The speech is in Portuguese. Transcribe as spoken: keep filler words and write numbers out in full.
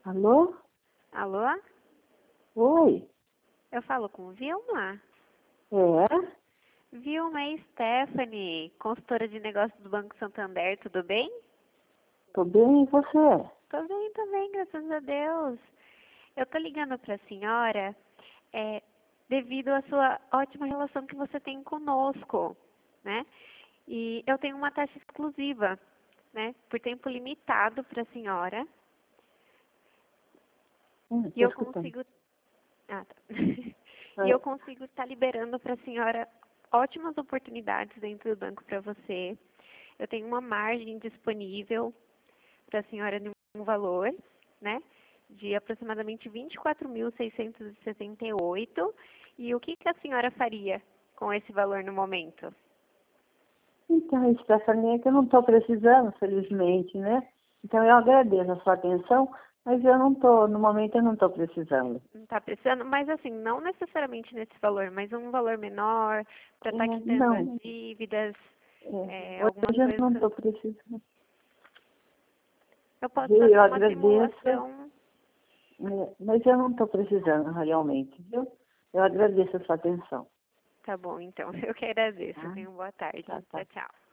Alô? Alô? Oi? Eu falo com Vilma? É? Vilma é Stephanie, consultora de negócios do Banco Santander, tudo bem? Tô bem, e você? Tô bem também, graças a Deus. Eu tô ligando pra senhora é, devido à sua ótima relação que você tem conosco, né? E eu tenho uma taxa exclusiva, né? Por tempo limitado pra senhora. Hum, E tô eu escutando. consigo... Ah, tá. E eu É. consigo estar liberando pra senhora ótimas oportunidades dentro do banco para você. Eu tenho uma margem disponível para a senhora de um valor, né, de aproximadamente vinte e quatro mil seiscentos e sessenta e oito. E o que, que a senhora faria com esse valor no momento? Então, Stephanie, é que eu não tô precisando, felizmente, né? Então, eu agradeço a sua atenção, mas eu não tô, no momento eu não tô precisando. Não está precisando? Mas assim, não necessariamente nesse valor, mas um valor menor, para É, estar quitando as não, dívidas, é, é, alguma hoje eu não coisa. tô precisando. Eu posso Viu? fazer Eu uma agradeço, simulação. é, mas eu não tô precisando realmente, viu? Eu agradeço a sua atenção. Tá bom, então. Eu que agradeço. Tá? Tenha uma boa tarde. Tá, tá. Tchau, tchau.